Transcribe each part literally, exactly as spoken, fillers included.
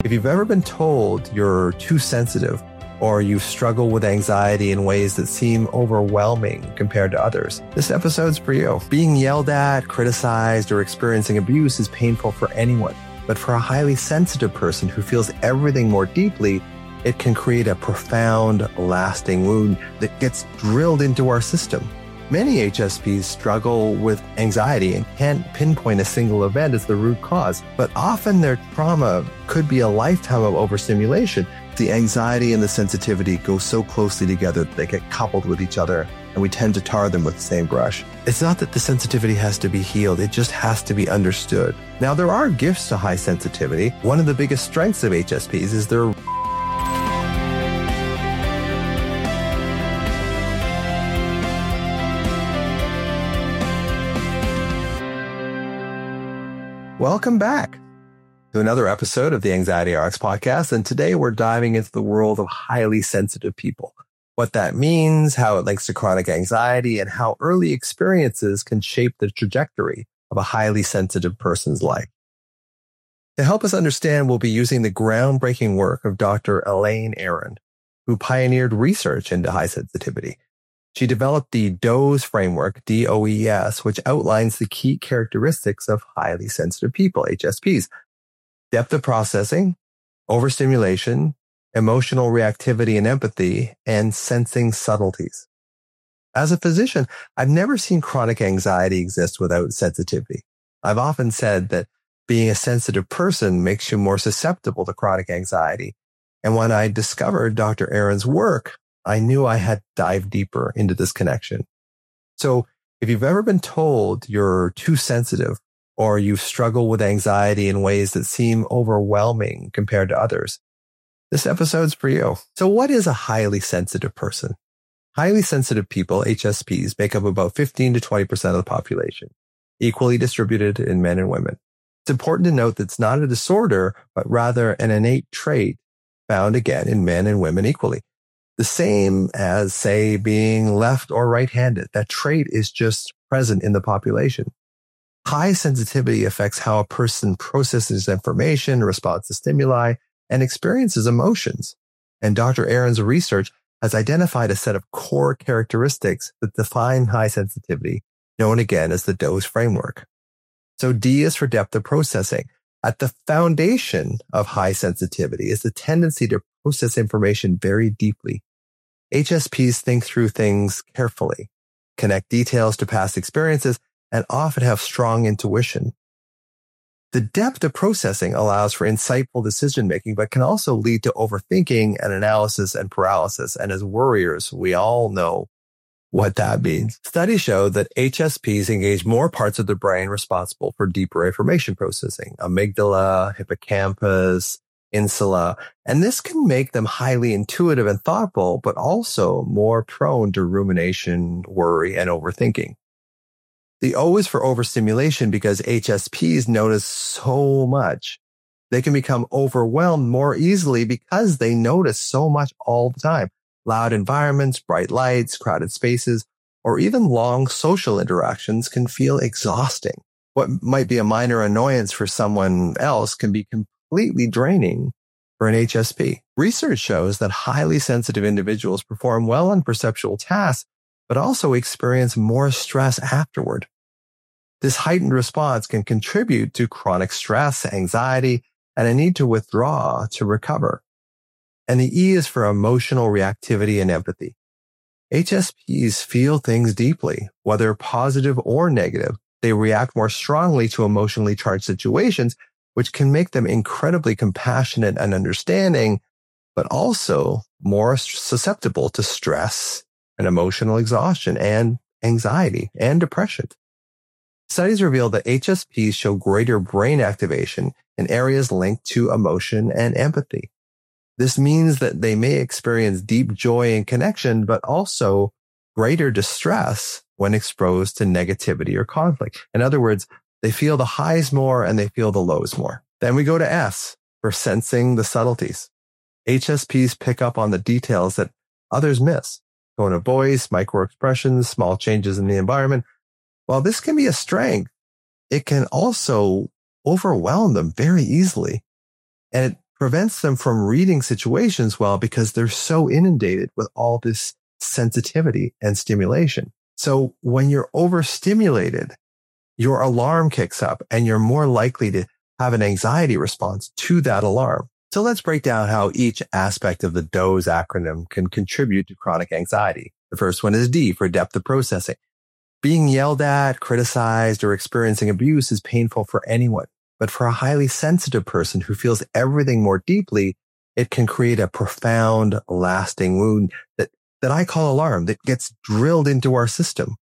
If you've ever been told you're too sensitive or you struggle with anxiety in ways that seem overwhelming compared to others, this episode's for you. Being yelled at, criticized, or experiencing abuse is painful for anyone. But for a highly sensitive person who feels everything more deeply, it can create a profound, lasting wound that gets drilled into our system. Many H S Ps struggle with anxiety and can't pinpoint a single event as the root cause, but often their trauma could be a lifetime of overstimulation. The anxiety and the sensitivity go so closely together that they get coupled with each other, and we tend to tar them with the same brush. It's not that the sensitivity has to be healed, it just has to be understood. Now, there are gifts to high sensitivity. One of the biggest strengths of H S Ps is their Welcome back to another episode of the Anxiety R X podcast. And today we're diving into the world of highly sensitive people, what that means, how it links to chronic anxiety, and how early experiences can shape the trajectory of a highly sensitive person's life. To help us understand, we'll be using the groundbreaking work of Doctor Elaine Aron, who pioneered research into high sensitivity. She developed the D O E S framework, D O E S, which outlines the key characteristics of highly sensitive people, H S Ps. Depth of processing, overstimulation, emotional reactivity and empathy, and sensing subtleties. As a physician, I've never seen chronic anxiety exist without sensitivity. I've often said that being a sensitive person makes you more susceptible to chronic anxiety. And when I discovered Doctor Aron's work, I knew I had to dive deeper into this connection. So if you've ever been told you're too sensitive or you struggle with anxiety in ways that seem overwhelming compared to others, this episode's for you. So what is a highly sensitive person? Highly sensitive people, H S Ps, make up about fifteen to twenty percent of the population, equally distributed in men and women. It's important to note that it's not a disorder, but rather an innate trait found again in men and women equally. The same as, say, being left or right-handed. That trait is just present in the population. High sensitivity affects how a person processes information, responds to stimuli, and experiences emotions. And Doctor Aron's research has identified a set of core characteristics that define high sensitivity, known again as the D O E S framework. So D is for depth of processing. At the foundation of high sensitivity is the tendency to process information very deeply. H S Ps think through things carefully, connect details to past experiences, and often have strong intuition. The depth of processing allows for insightful decision-making, but can also lead to overthinking and analysis and paralysis. And as worriers, we all know what that means. Studies show that H S Ps engage more parts of the brain responsible for deeper information processing: amygdala, hippocampus, insula, and this can make them highly intuitive and thoughtful, but also more prone to rumination, worry, and overthinking. The O is for overstimulation because H S Ps notice so much. They can become overwhelmed more easily because they notice so much all the time. Loud environments, bright lights, crowded spaces, or even long social interactions can feel exhausting. What might be a minor annoyance for someone else can be completely draining for an H S P. Research shows that highly sensitive individuals perform well on perceptual tasks, but also experience more stress afterward. This heightened response can contribute to chronic stress, anxiety, and a need to withdraw to recover. And the E is for emotional reactivity and empathy. H S Ps feel things deeply, whether positive or negative. They react more strongly to emotionally charged situations, which can make them incredibly compassionate and understanding, but also more susceptible to stress and emotional exhaustion and anxiety and depression. Studies reveal that H S Ps show greater brain activation in areas linked to emotion and empathy. This means that they may experience deep joy and connection, but also greater distress when exposed to negativity or conflict. In other words, they feel the highs more and they feel the lows more. Then we go to S for sensing the subtleties. H S Ps pick up on the details that others miss. Tone of voice, microexpressions, small changes in the environment. While this can be a strength, it can also overwhelm them very easily. And it prevents them from reading situations well because they're so inundated with all this sensitivity and stimulation. So when you're overstimulated, your alarm kicks up and you're more likely to have an anxiety response to that alarm. So let's break down how each aspect of the DOSE acronym can contribute to chronic anxiety. The first one is D for depth of processing. Being yelled at, criticized, or experiencing abuse is painful for anyone. But for a highly sensitive person who feels everything more deeply, it can create a profound, lasting wound that, that I call alarm that gets drilled into our system.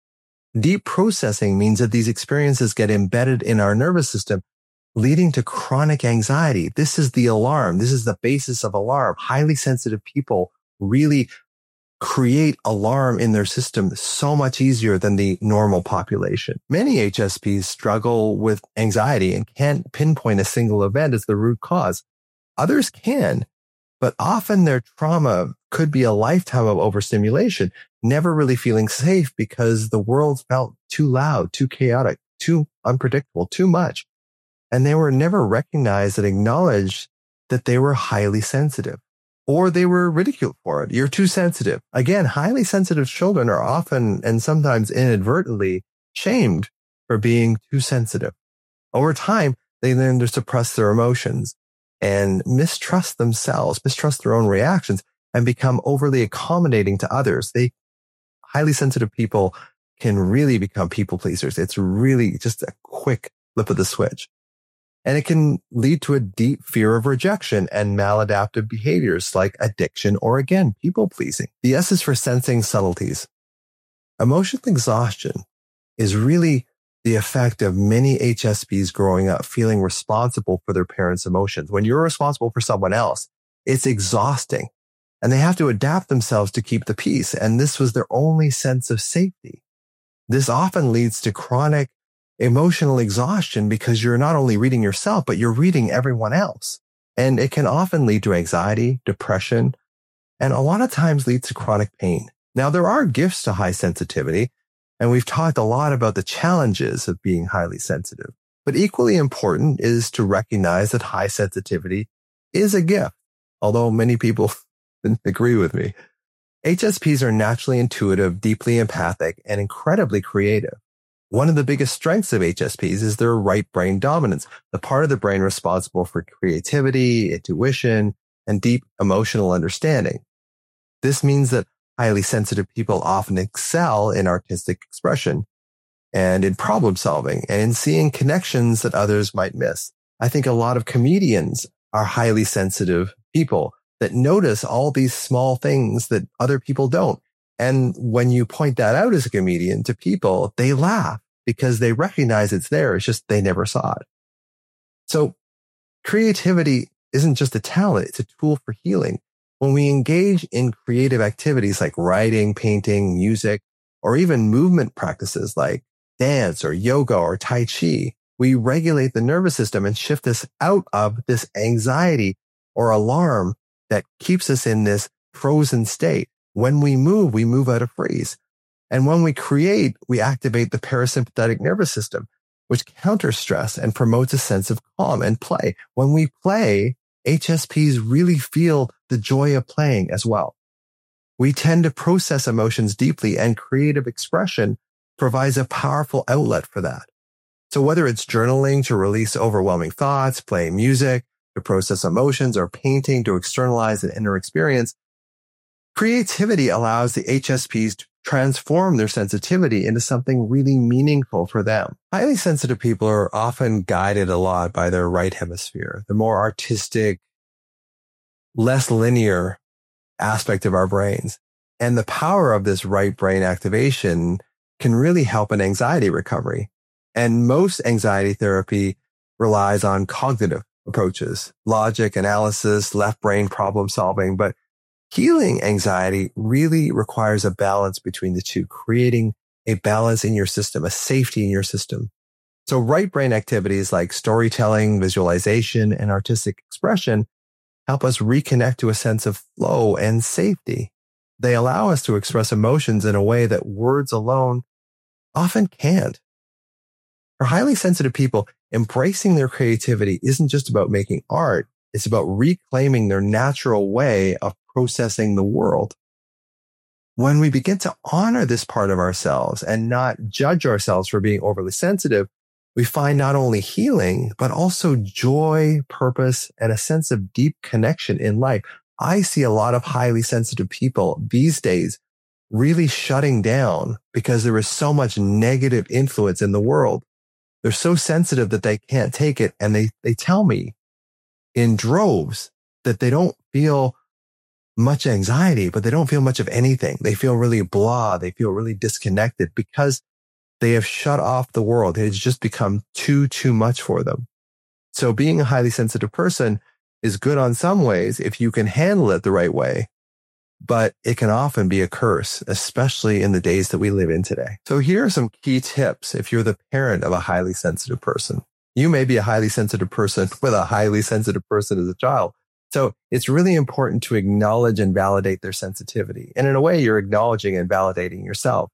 Deep processing means that these experiences get embedded in our nervous system, leading to chronic anxiety. This is the alarm. This is the basis of alarm. Highly sensitive people really create alarm in their system so much easier than the normal population. Many H S Ps struggle with anxiety and can't pinpoint a single event as the root cause. Others can, but often their trauma could be a lifetime of overstimulation, never really feeling safe because the world felt too loud, too chaotic, too unpredictable, too much. And they were never recognized and acknowledged that they were highly sensitive. Or they were ridiculed for it. You're too sensitive. Again, highly sensitive children are often and sometimes inadvertently shamed for being too sensitive. Over time, they learn to suppress their emotions and mistrust themselves, mistrust their own reactions, and become overly accommodating to others. They, highly sensitive people can really become people pleasers. It's really just a quick flip of the switch. And it can lead to a deep fear of rejection and maladaptive behaviors like addiction or, again, people pleasing. The S is for sensing subtleties. Emotional exhaustion is really the effect of many H S Ps growing up feeling responsible for their parents' emotions. When you're responsible for someone else, it's exhausting and they have to adapt themselves to keep the peace. And this was their only sense of safety. This often leads to chronic emotional exhaustion because you're not only reading yourself, but you're reading everyone else. And it can often lead to anxiety, depression, and a lot of times leads to chronic pain. Now, there are gifts to high sensitivity, and we've talked a lot about the challenges of being highly sensitive. But equally important is to recognize that high sensitivity is a gift, although many people didn't agree with me. H S Ps are naturally intuitive, deeply empathic, and incredibly creative. One of the biggest strengths of H S Ps is their right brain dominance, the part of the brain responsible for creativity, intuition, and deep emotional understanding. This means that highly sensitive people often excel in artistic expression and in problem solving and in seeing connections that others might miss. I think a lot of comedians are highly sensitive people that notice all these small things that other people don't. And when you point that out as a comedian to people, they laugh because they recognize it's there. It's just they never saw it. So creativity isn't just a talent. It's a tool for healing. When we engage in creative activities like writing, painting, music, or even movement practices like dance or yoga or Tai Chi, we regulate the nervous system and shift us out of this anxiety or alarm that keeps us in this frozen state. When we move, we move out of freeze. And when we create, we activate the parasympathetic nervous system, which counters stress and promotes a sense of calm and play. When we play, H S Ps really feel the joy of playing as well. We tend to process emotions deeply, and creative expression provides a powerful outlet for that. So whether it's journaling to release overwhelming thoughts, playing music to process emotions, or painting to externalize an inner experience, creativity allows the H S Ps to transform their sensitivity into something really meaningful for them. Highly sensitive people are often guided a lot by their right hemisphere, the more artistic, less linear aspect of our brains. And the power of this right brain activation can really help in anxiety recovery. And most anxiety therapy relies on cognitive approaches, logic, analysis, left brain problem solving, but healing anxiety really requires a balance between the two, creating a balance in your system, a safety in your system. So right brain activities like storytelling, visualization, and artistic expression help us reconnect to a sense of flow and safety. They allow us to express emotions in a way that words alone often can't. For highly sensitive people, embracing their creativity isn't just about making art. It's about reclaiming their natural way of processing the world. When we begin to honor this part of ourselves and not judge ourselves for being overly sensitive, we find not only healing, but also joy, purpose, and a sense of deep connection in life. I see a lot of highly sensitive people these days really shutting down because there is so much negative influence in the world. They're so sensitive that they can't take it. And they, they tell me in droves that they don't feel much anxiety, but they don't feel much of anything. They feel really blah. They feel really disconnected because they have shut off the world. It's just become too, too much for them. So being a highly sensitive person is good on some ways if you can handle it the right way, but it can often be a curse, especially in the days that we live in today. So here are some key tips if you're the parent of a highly sensitive person. You may be a highly sensitive person with a highly sensitive person as a child. So it's really important to acknowledge and validate their sensitivity. And in a way, you're acknowledging and validating yourself.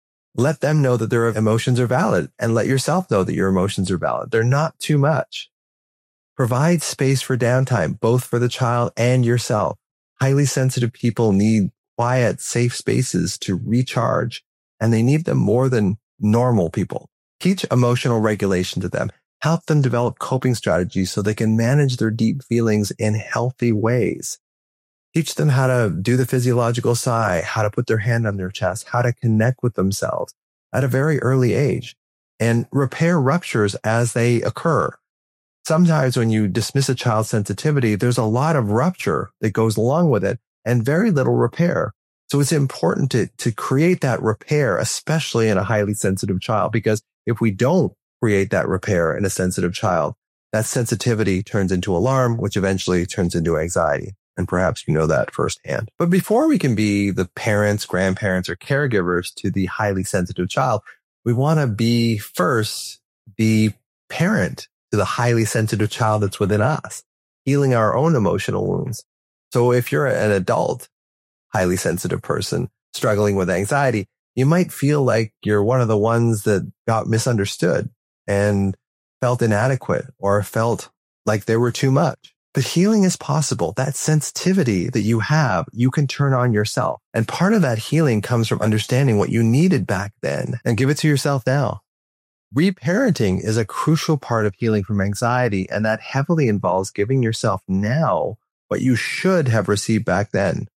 Let them know that their emotions are valid and let yourself know that your emotions are valid. They're not too much. Provide space for downtime, both for the child and yourself. Highly sensitive people need quiet, safe spaces to recharge, and they need them more than normal people. Teach emotional regulation to them. Help them develop coping strategies so they can manage their deep feelings in healthy ways. Teach them how to do the physiological sigh, how to put their hand on their chest, how to connect with themselves at a very early age, and repair ruptures as they occur. Sometimes when you dismiss a child's sensitivity, there's a lot of rupture that goes along with it and very little repair. So it's important to, to create that repair, especially in a highly sensitive child, because if we don't create that repair in a sensitive child, that sensitivity turns into alarm, which eventually turns into anxiety. And perhaps you know that firsthand. But before we can be the parents, grandparents, or caregivers to the highly sensitive child, we want to be first the parent to the highly sensitive child that's within us, healing our own emotional wounds. So if you're an adult, highly sensitive person struggling with anxiety, you might feel like you're one of the ones that got misunderstood and felt inadequate or felt like they were too much. But healing is possible. That sensitivity that you have, you can turn on yourself. And part of that healing comes from understanding what you needed back then and give it to yourself now. Reparenting is a crucial part of healing from anxiety, and that heavily involves giving yourself now what you should have received back then.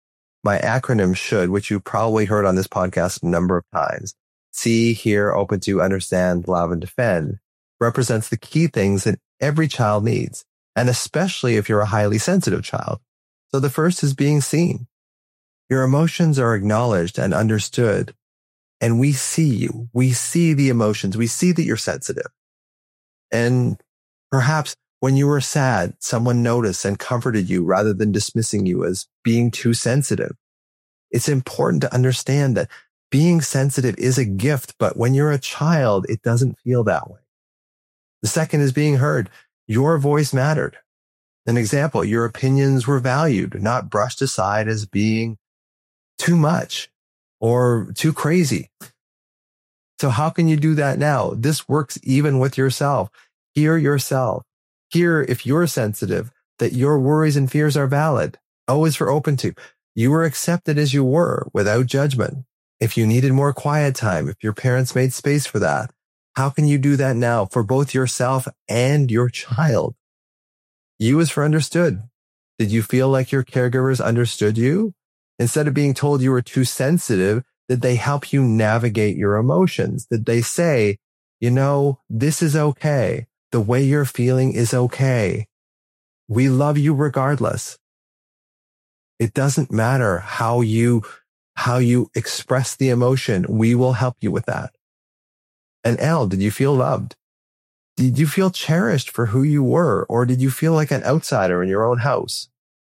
My acronym SHOULD, which you probably heard on this podcast a number of times, see, hear, open to, understand, love, and defend, represents the key things that every child needs, and especially if you're a highly sensitive child. So the first is being seen. Your emotions are acknowledged and understood. And we see you. We see the emotions. We see that you're sensitive. And perhaps when you were sad, someone noticed and comforted you rather than dismissing you as being too sensitive. It's important to understand that being sensitive is a gift, but when you're a child, it doesn't feel that way. The second is being heard. Your voice mattered. An example, your opinions were valued, not brushed aside as being too much or too crazy. So how can you do that now? This works even with yourself. Hear yourself. Hear, if you're sensitive, that your worries and fears are valid. O is for open to. You were accepted as you were without judgment. If you needed more quiet time, if your parents made space for that, how can you do that now for both yourself and your child? U is for understood. Did you feel like your caregivers understood you? Instead of being told you were too sensitive, did they help you navigate your emotions? Did they say, you know, this is okay. The way you're feeling is okay. We love you regardless. It doesn't matter how you, how you express the emotion. We will help you with that. And L, did you feel loved? Did you feel cherished for who you were? Or did you feel like an outsider in your own house?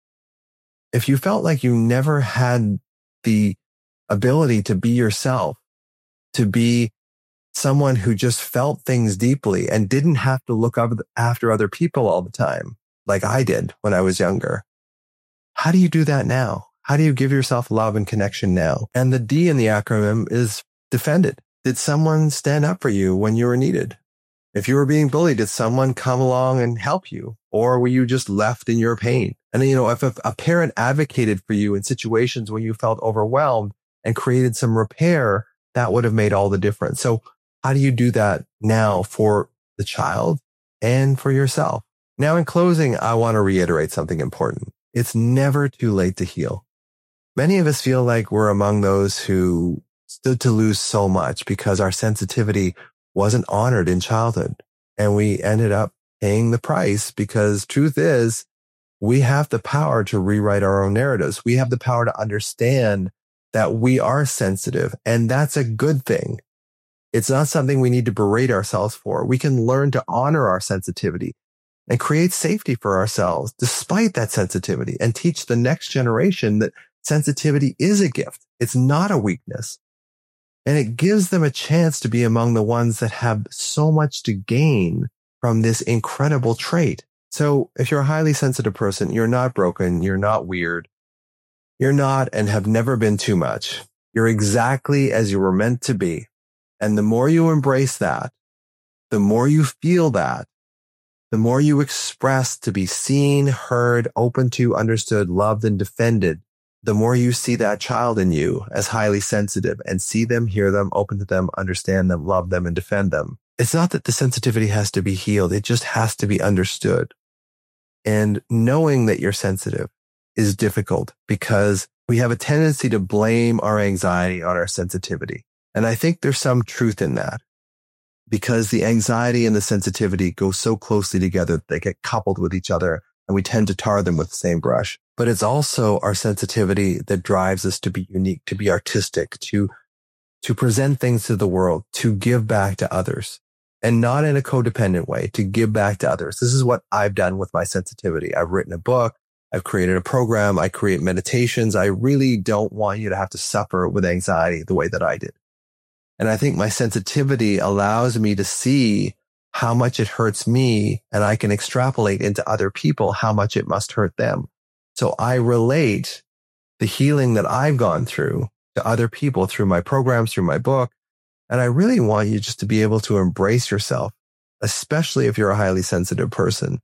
If you felt like you never had the ability to be yourself, to be someone who just felt things deeply and didn't have to look after other people all the time, like I did when I was younger, how do you do that now? How do you give yourself love and connection now? And the D in the acronym is defended. Did someone stand up for you when you were needed? If you were being bullied, did someone come along and help you? Or were you just left in your pain? And, you know, if a, a parent advocated for you in situations when you felt overwhelmed and created some repair, that would have made all the difference. So how do you do that now for the child and for yourself? Now, in closing, I want to reiterate something important. It's never too late to heal. Many of us feel like we're among those who stood to lose so much because our sensitivity wasn't honored in childhood. And we ended up paying the price because truth is, we have the power to rewrite our own narratives. We have the power to understand that we are sensitive, and that's a good thing. It's not something we need to berate ourselves for. We can learn to honor our sensitivity and create safety for ourselves despite that sensitivity, and teach the next generation that sensitivity is a gift. It's not a weakness. And it gives them a chance to be among the ones that have so much to gain from this incredible trait. So if you're a highly sensitive person, you're not broken, you're not weird, you're not and have never been too much. You're exactly as you were meant to be. And the more you embrace that, the more you feel that, the more you express to be seen, heard, open to, understood, loved, and defended, the more you see that child in you as highly sensitive and see them, hear them, open to them, understand them, love them, and defend them. It's not that the sensitivity has to be healed. It just has to be understood. And knowing that you're sensitive is difficult because we have a tendency to blame our anxiety on our sensitivity. And I think there's some truth in that because the anxiety and the sensitivity go so closely together that they get coupled with each other, and we tend to tar them with the same brush. But it's also our sensitivity that drives us to be unique, to be artistic, to, to present things to the world, to give back to others, and not in a codependent way, to give back to others. This is what I've done with my sensitivity. I've written a book. I've created a program. I create meditations. I really don't want you to have to suffer with anxiety the way that I did. And I think my sensitivity allows me to see how much it hurts me, and I can extrapolate into other people how much it must hurt them. So I relate the healing that I've gone through to other people through my programs, through my book. And I really want you just to be able to embrace yourself, especially if you're a highly sensitive person,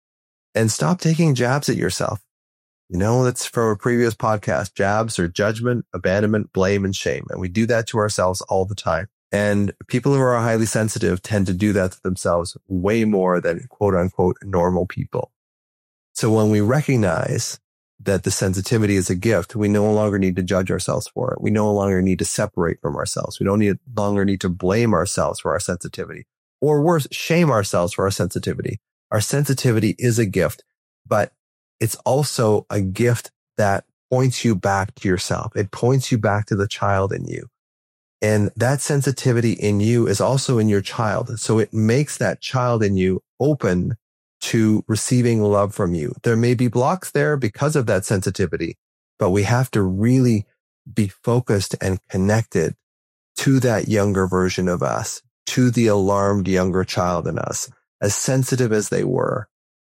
and stop taking jabs at yourself. You know, that's from a previous podcast. Jabs are judgment, abandonment, blame, and shame. And we do that to ourselves all the time. And people who are highly sensitive tend to do that to themselves way more than quote unquote normal people. So when we recognize that the sensitivity is a gift, we no longer need to judge ourselves for it. We no longer need to separate from ourselves. We don't need, longer need to blame ourselves for our sensitivity, or worse, shame ourselves for our sensitivity. Our sensitivity is a gift, but it's also a gift that points you back to yourself. It points you back to the child in you. And that sensitivity in you is also in your child. So it makes that child in you open to receiving love from you. There may be blocks there because of that sensitivity, but we have to really be focused and connected to that younger version of us, to the alarmed younger child in us, as sensitive as they were.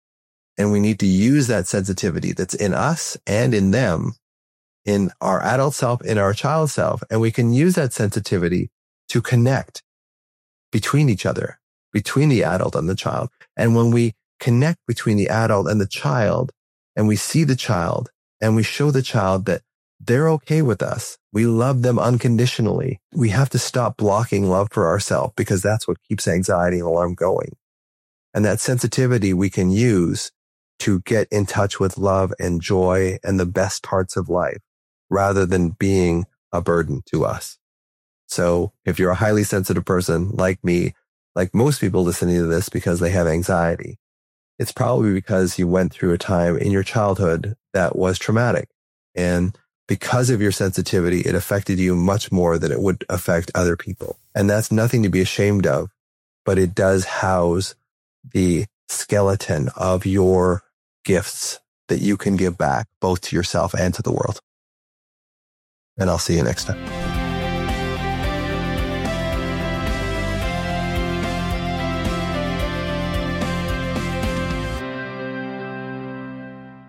And we need to use that sensitivity that's in us and in them, in our adult self, in our child self. And we can use that sensitivity to connect between each other, between the adult and the child. And when we connect between the adult and the child, and we see the child and we show the child that they're okay with us, we love them unconditionally, we have to stop blocking love for ourselves, because that's what keeps anxiety and alarm going. And that sensitivity we can use to get in touch with love and joy and the best parts of life, rather than being a burden to us. So if you're a highly sensitive person like me, like most people listening to this because they have anxiety, it's probably because you went through a time in your childhood that was traumatic. And because of your sensitivity, it affected you much more than it would affect other people. And that's nothing to be ashamed of, but it does house the skeleton of your gifts that you can give back both to yourself and to the world. And I'll see you next time.